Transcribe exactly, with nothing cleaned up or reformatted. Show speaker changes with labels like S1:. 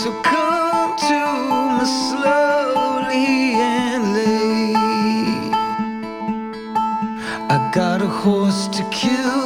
S1: So come to me slowly and late. I got a horse to kill